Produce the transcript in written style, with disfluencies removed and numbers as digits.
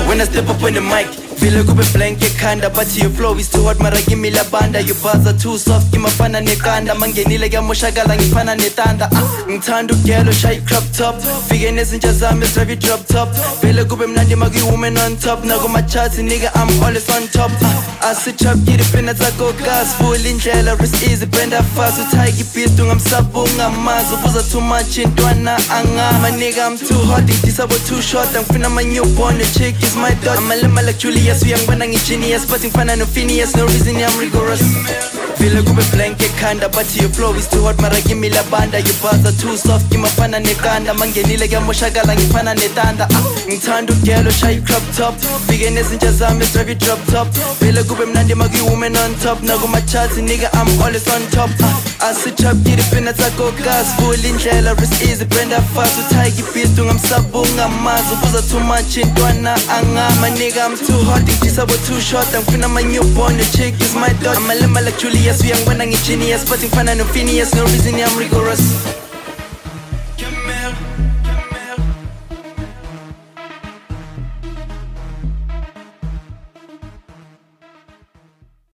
When I step up on the mic, feel like a blanket kinda, but your flow is too hot, mara give me la banda. Your bars are too soft, give my fana nekanda. Mangenile ya moshagala ngifana netanda. Ngithanda ugelo shy crop top. Fige nezinja zami drive drop top. Feel like mnandi magi woman on top. Nago my charts nigga, I'm always on top. I sit up, get it peanuts, I go gas. Full in jail, wrist easy, bend up fast. So tight, beast, I'm sabung, I'm mazo. Buza too much in Dwana anga. My nigga, I'm too hot, this about too short. I'm finna my newborn, the chick is my dog. I'm a lima like Julius, we young when I'm genius. But in fun and no Phineas, no reason I'm rigorous. Feel like a blanket kinda, but your flow is too hot, mara give me la banda. Your bars are too soft, give my fana nekanda. Mangenile ya moshagala ngifana netanda. Ngithanda ugelo shy crop top. Fige nezinja zami drive drop top. Feel like mnandi magi woman on top. Nago my charts nigga, I'm always on top. I sit up, get it peanuts, I go gas. Full in jail, wrist easy, bend up fast. So tight, beast, I'm sabung, I'm mazo. Buza too much in Dwana anga. My nigga, I'm too hot, this about too short. I'm finna my newborn, the chick is my dog. I'm a lima like Julius, we young when I'm genius. But in fun and no Phineas, no reason I'm rigorous.